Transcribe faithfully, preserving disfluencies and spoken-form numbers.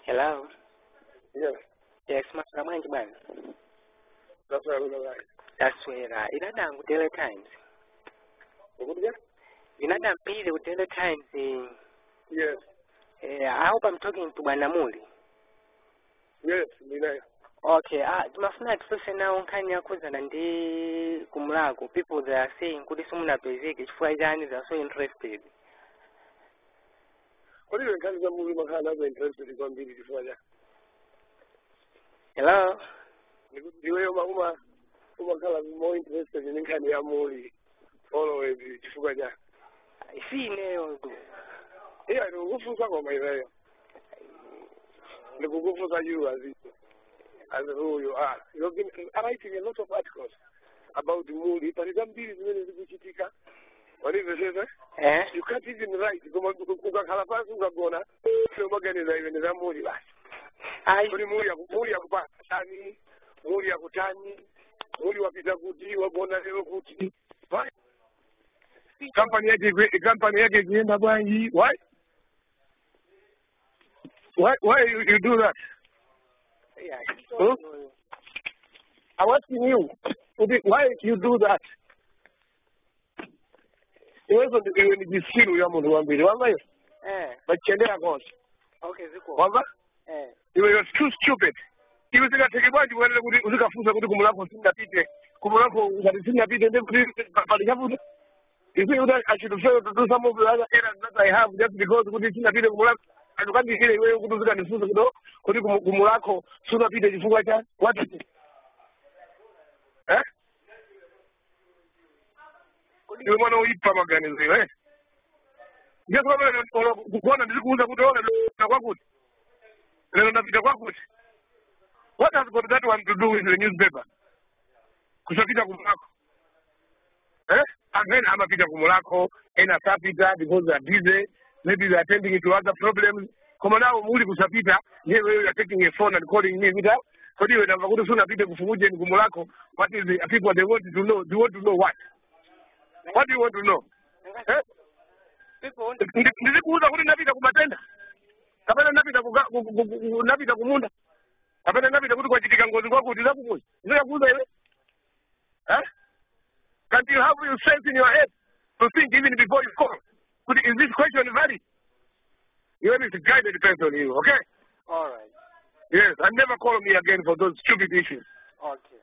Hello? Yes. Yes, maswera bwanji bwana. Ndaswera kuno kale. Ndaswera. Inada ku Daily Times. Ukuti ke? Inada mpile ku Daily Times. Yes. Eh, I hope I'm talking to Bwana Muli. Yes, ndinayo. Okay, ah, timafuna tifuse nawo nkhani yakhuzana ndi kumulako. People they are saying kuti simunapezeke chifukwa chani they are so interested. Kodi iwe nkhani za Muli makhala azo interested kwambiri chifukwa chani? Hello? Ndikuti iweyo uma umakhala more interested in nkhani ya Muli always chifukwa chani? Isineyo tu. Iya ndikukufunsa ngoma iweyo. Ndikukufunsa you as it. As who you are. You've been writing a lot of articles about Muli, but it's ambili zimene zikuchitika. What is it? Eh? You can't even write. Ukakhala pasi ukagona, umaganiza iwe za Muli basi. Ai. Kodi Muli Muli yakupatani, Muli yakutani, Muli wapita kuti, wagona leo kuti. Why? Company yake company yake ienda bwanji. Why? Why why you, you do that? Yeah. Hmm? I'm asking you, why you do that? Iwezo ndiwe ni jisiru ya mundu wambili, wamba hiyo? Eh. Bachendea kosa. Okay, ziko. Wamba? Eh. Iwe you're too stupid. Iwe zika tekibaji wale kuti uzikafuza kuti kumulako singa pite. Kumulako uzati singa pite nde kuti pali chafuta. You think that I should fail to do some of the other errors that I have just because kuti singa pite kumulako. Atukandi hile iwe kuti uzika nifuza kudo. Kuti kumulako suna pite jifunga cha. What is it? Eh? Iwe mwana uipa maganizo iwe. Ndio kwa maana kukuona nilikuuza kutoona na kwa kuti. Leo napita kwa kuti. What has got that one to do with the newspaper? Kusafisha kumulako. Eh? Again, I'm a pita kumulako, and a sapita because they are busy. Maybe they are attending to other problems. Come now, Muli kusafita, here you are taking a phone and calling me. So you have to soon appear kufunguje kumulako. What is the people they want to know? They want to know what? What do you want to know? Eh? Ndikuuza kuti napita kumatenda. Kapena napita napita kumunda. Kapena napita kuti kwachitika ngozi kwako kuti zakukuza. Ndio kuuza ile? Eh? Can't you have your sense in your head to think even before you call? Is this question valid? You have to guide the person you, okay? All right. Yes, and never call me again for those stupid issues. Okay.